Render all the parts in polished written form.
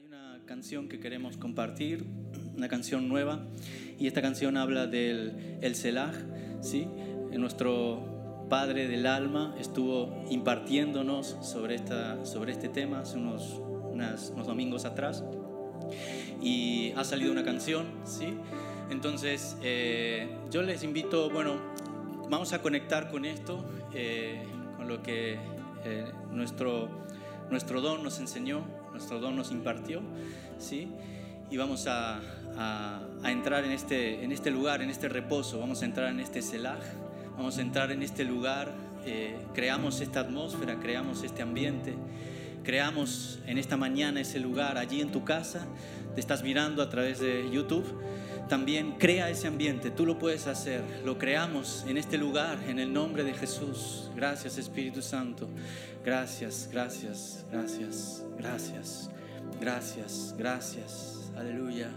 una canción que queremos compartir, una canción nueva, y esta canción habla del el Selah, ¿sí? Nuestro Padre del alma estuvo impartiéndonos sobre este tema hace unos domingos atrás, y ha salido una canción, ¿sí? Entonces yo les invito, vamos a conectar con esto, con lo que nuestro don nos enseñó, nuestro don nos impartió, ¿sí? Y vamos a entrar en este lugar, en este reposo, vamos a entrar en este Selah, vamos a entrar en este lugar, creamos esta atmósfera, creamos este ambiente, creamos en esta mañana ese lugar, allí en tu casa, te estás mirando a través de YouTube, también crea ese ambiente, tú lo puedes hacer, lo creamos en este lugar, en el nombre de Jesús. Gracias, Espíritu Santo, gracias, gracias, gracias, gracias, gracias, gracias, aleluya.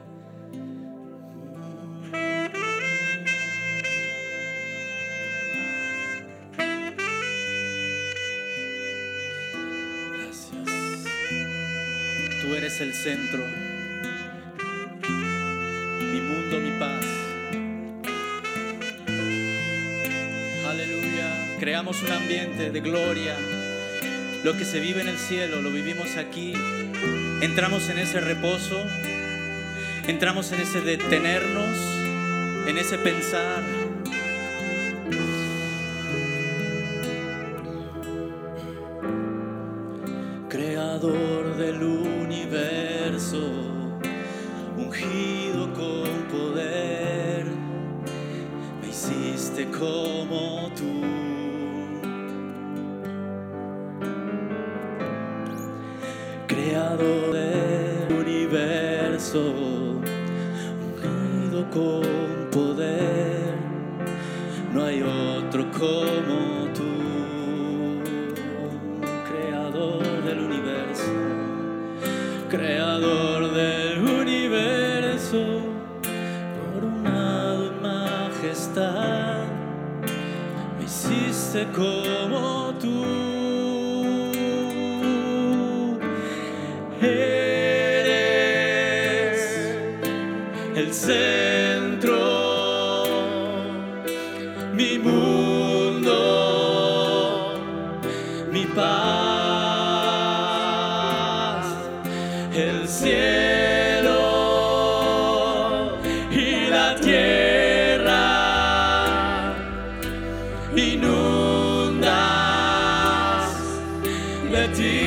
Gracias, tú eres el centro, mi mundo, mi paz. Aleluya. Creamos un ambiente de gloria. Lo que se vive en el cielo, lo vivimos aquí. Entramos en ese reposo. Entramos en ese detenernos, en ese pensar. Creador del universo, ungido con poder, me hiciste como tú. Creador del universo, ungido con poder, no hay otro como tú. Creador del universo, creador del universo, coronado en majestad, me hiciste como tú. Eres el centro, mi mundo, mi paz, el cielo y la tierra inundas de ti.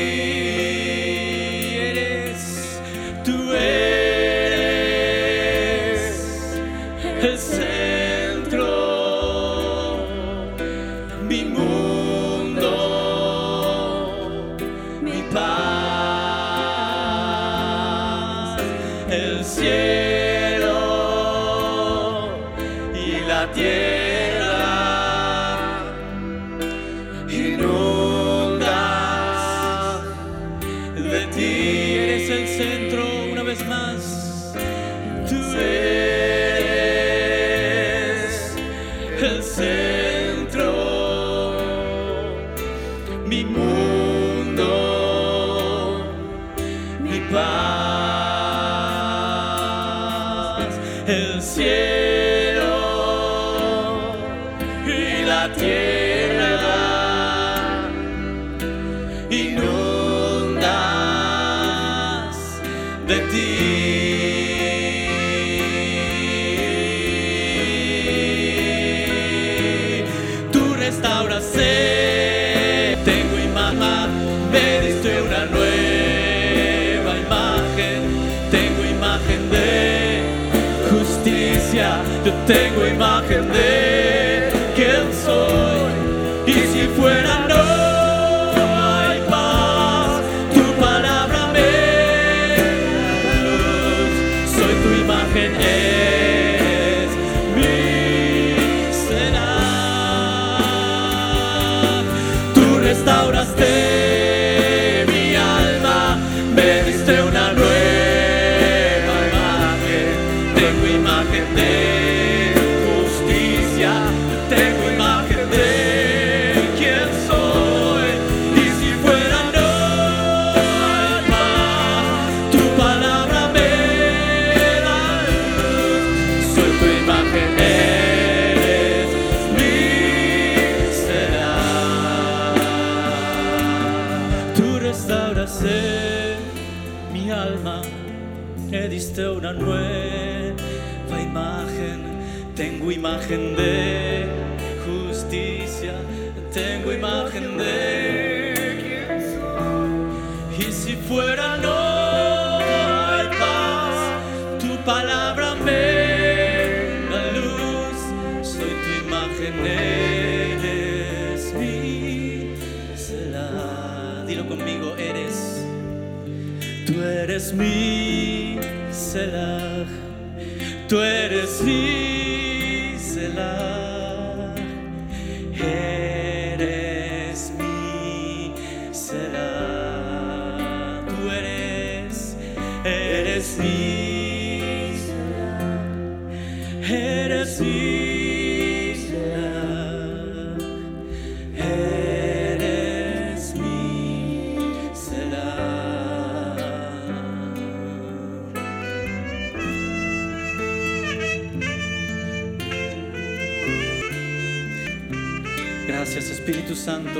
Tú eres el centro, mi mundo, mi paz, el cielo y la tierra inundas de ti. Eres el centro, una vez más. Tú eres el centro, mi mundo, mi paz, el cielo y la tierra inundas de ti. Tú restauraste, tengo imagen, me diste una nueva imagen, tengo imagen de justicia, yo tengo imagen de quién soy, y si fuera no hay paz, tu palabra me da luz, soy tu imagen, es mi Selah. Tú restauraste mi alma, me diste una nueva imagen, tengo imagen de justicia, tengo imagen de quién soy, y si fuera no hay paz, tu mi alma, me diste una nueva imagen. Tengo imagen de justicia, tengo imagen de quién soy. Y si fuera no hay paz, tu palabra me da luz. Soy tu imagen, eres mi Selah. Dilo conmigo, tú eres mi Selah, tú eres mi Selah, eres mi Selah, tú eres mi Selah, eres mi Selah, eres mi Selah. Gracias, Espíritu Santo.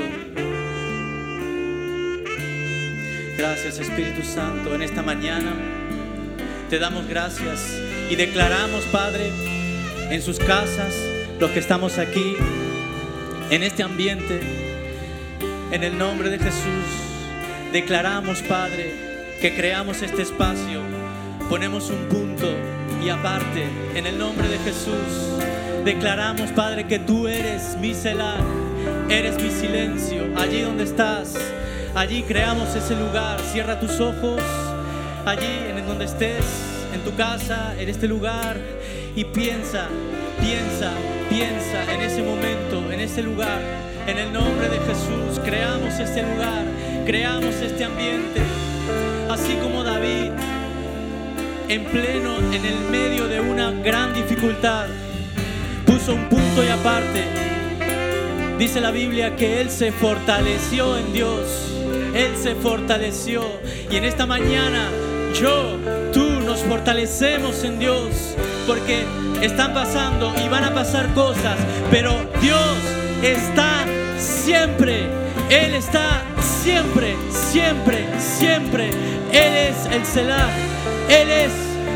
Gracias, Espíritu Santo. En esta mañana te damos gracias y declaramos, Padre, en sus casas, los que estamos aquí, en este ambiente, en el nombre de Jesús, declaramos, Padre, que creamos este espacio, ponemos un punto y aparte, en el nombre de Jesús, declaramos, Padre, que tú eres mi Selah, eres mi silencio. Allí donde estás, allí creamos ese lugar. Cierra tus ojos, allí en donde estés, en tu casa, en este lugar, y piensa en ese momento, en ese lugar. En el nombre de Jesús, creamos este lugar, creamos este ambiente. Así como David, en el medio de una gran dificultad, puso un punto y aparte. Dice la Biblia que Él se fortaleció en Dios. Él se fortaleció. Y en esta mañana tú nos fortalecemos en Dios. Porque están pasando y van a pasar cosas, pero Dios está siempre. Él está siempre, siempre, siempre. Él es el Selah. Él es.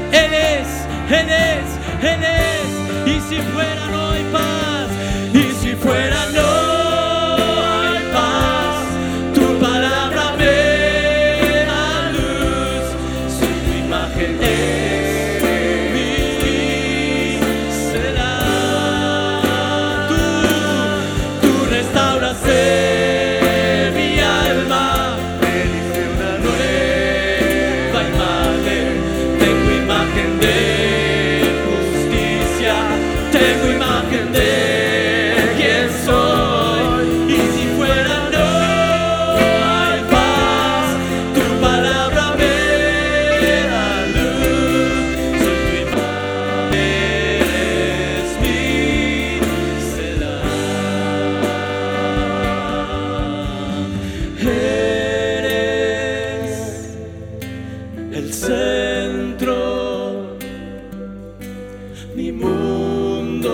Y si fuera no hay paz, y si fuera no hay paz, tu palabra me da luz. Soy tu imagen, es mi Selah. Tú restauraste mi alma, me diste una nueva imagen. Tengo imagen de justicia, tengo imagen de quién soy. Y si fuera no hay paz, tu palabra me da luz. Soy tu imagen, eres mi Selah. Eres el centro, mi mundo,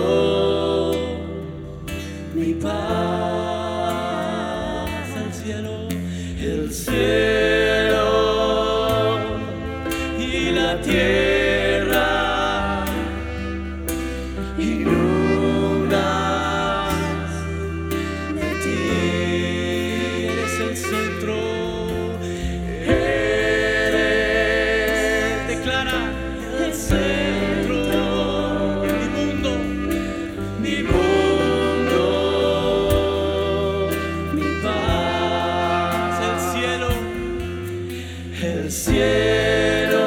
mi paz, el cielo y la tierra inundas de ti. Eres el centro, declara el centro. Mi mundo, mi paz, el cielo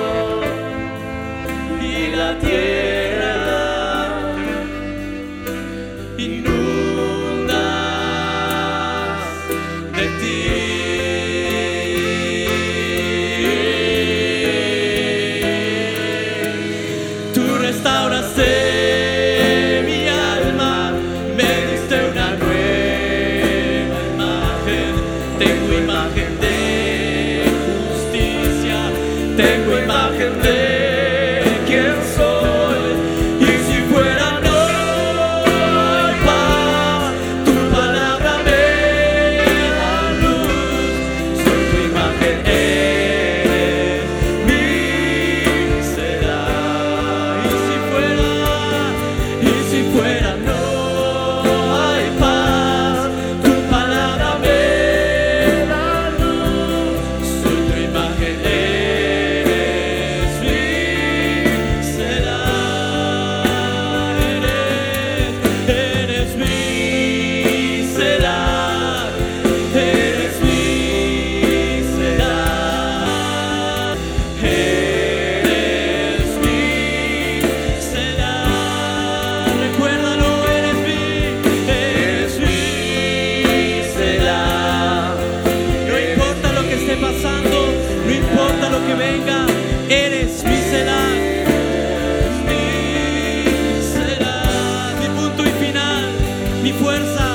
y la tierra inundas de ti. Tú restauraste mi alma, me diste una nueva imagen. Tengo imagen de justicia, mi fuerza.